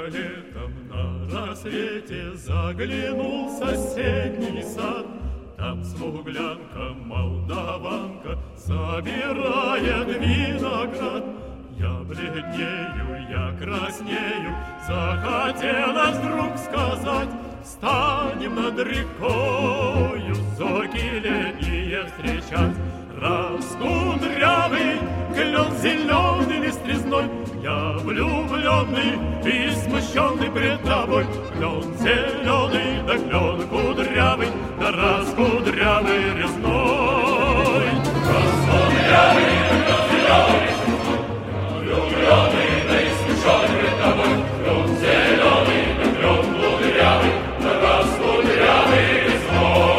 летом на рассвете заглянул в соседний сад. Там смуглянка, молдаванка собирает виноград. Я бледнею, я краснею, захотелось вдруг сказать: встанем над рекою, зорьки летние встречать. Раскудрявый клен зеленый лист резной, я влюбленный и смущенный пред тобой. Клен зеленый, да клен кудрявый, да раскудрявый резной. Раскудрявый, клен зеленый, влюбленный, да и смущенный пред тобой. Клен зеленый, да клен кудрявый, да раскудрявый резной.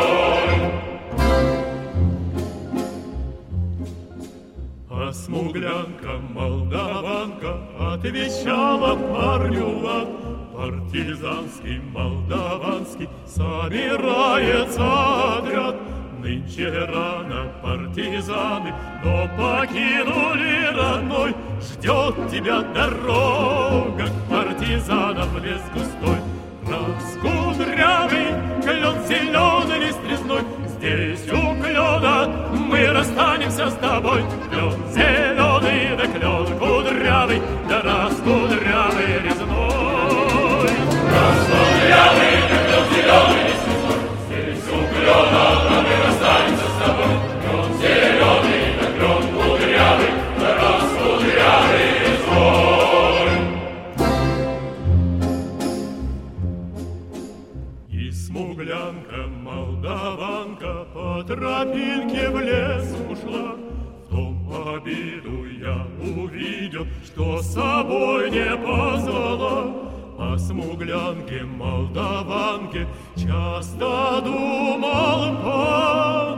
А смуглянка, молдаванка отвечала парню лад. Партизанский, молдаванский собирается отряд. Нынче рано партизаны, но покинули родной. Ждет тебя дорога к партизанам в лес густой. Раскудрявый клен зеленый лист резной, здесь у клена мы расстанемся с тобой. Клен зеленый, да клен кудрявый, да раскудрявый резной. Раскудрявый, да клен зеленый лист резной, здесь у клена мы расстанемся с тобой. Клен зеленый, да клен кудрявый, да раскудрявый резной. И смуглянка, молдаванка по тропинке в лес ушла. В том обиду я увидел, что с собой не позвала. О смуглянке, молдаванке часто думал по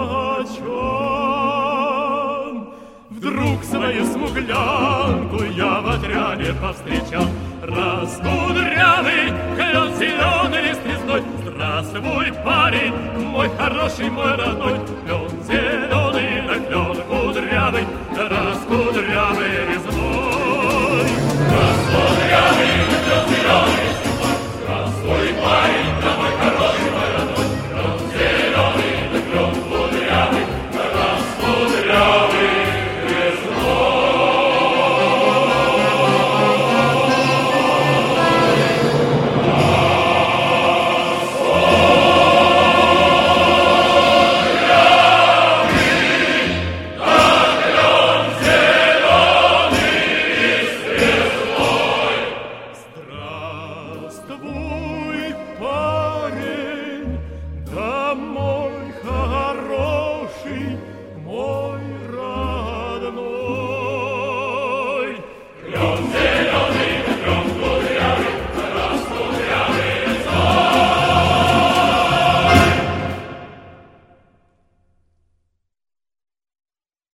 ночам. Вдруг свою смуглянку я в отряде повстречал. Раскудрявый клен зеленый лист резной, здравствуй, парень, мой хороший, мой родной. Клен зеленый, да клен кудрявый, да раскудрявый резной.